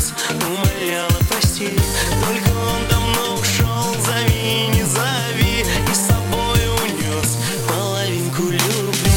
унес, умоляла простить. Только он давно ушел, зови, не зови, и с собой унес половинку любви.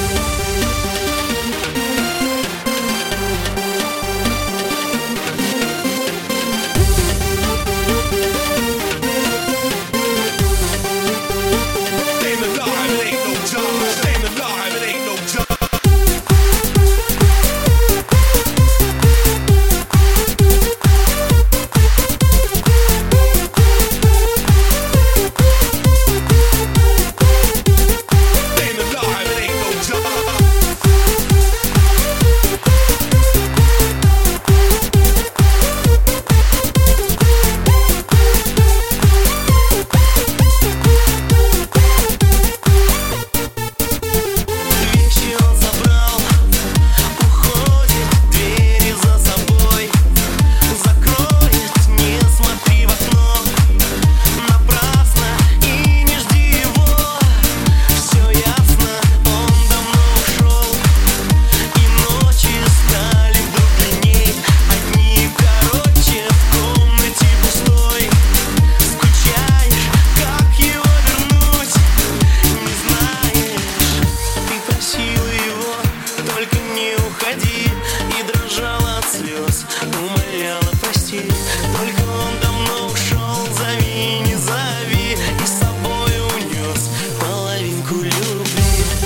И дрожала от слез, умоляла простить. Только он давно ушел, зови, не зови, и с собой унес половинку любви.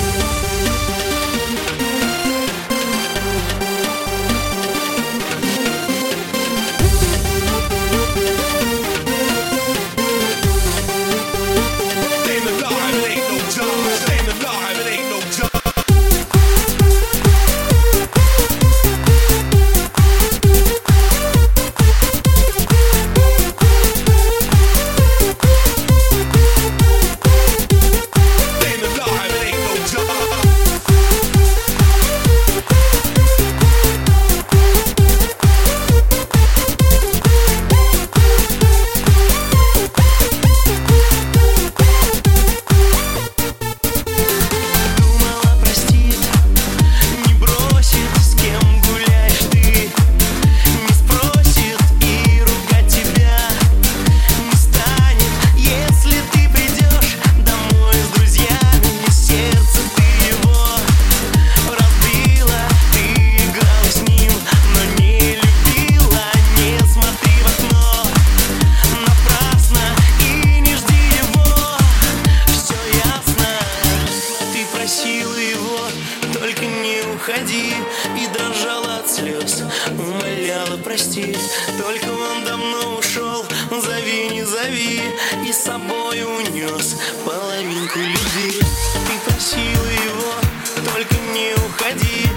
Уходи, и дрожала от слез, умоляла простить. Только он давно ушел, зови, не зови, и с собой унес половинку любви. Ты просила его, только не уходи.